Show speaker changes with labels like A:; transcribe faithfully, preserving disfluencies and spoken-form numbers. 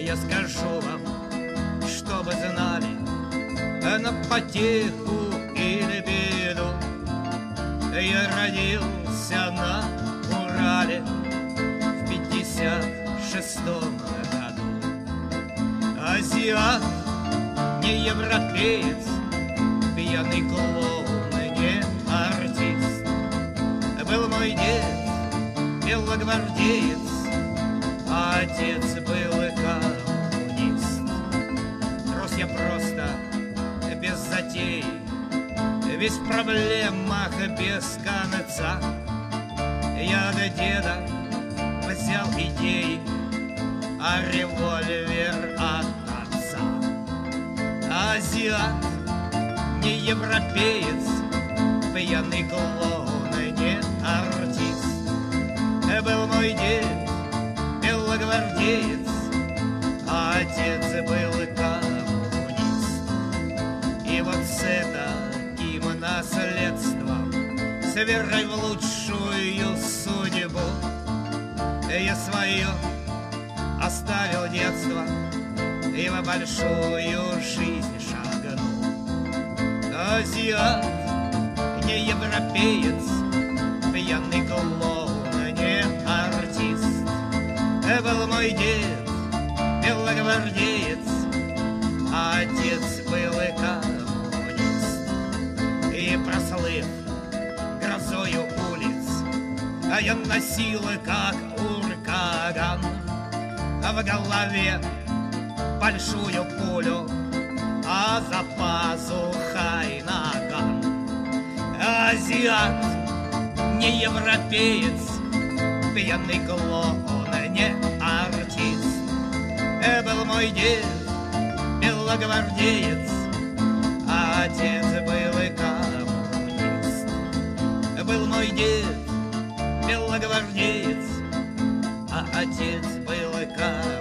A: я скажу вам, чтобы знали, на потеху или беду я родился на Урале в пятьдесят шестом году. Азиат, не европеец, пьяный клоун, не артист. Был мой дед белогвардеец, а отец был коммунист. Рос я просто без затей, весь в проблемах без конца. Я до деда взял идеи, а револьвер от отца. Азиат, не европеец, пьяный клоун, не артист. Был мой дед белогвардеец, а отец был коммунист. И вот с этим наследством, с верой в лучшую судьбу, я свое оставил детство и в большую жизнь шагнул. Азиат, не европеец, пьяный клоун, не артист. Был мой дед белогвардеец, а отец был коммунист. И прослыв грозою улиц, а я носил, как ураган, а в голове большую пулю, а за пазухой наган. Азиат, не европеец, пьяный клоун, не артист. Был мой дед белогвардеец, а отец был коммунист. Был мой дед белогвардеец, а отец был коммунист.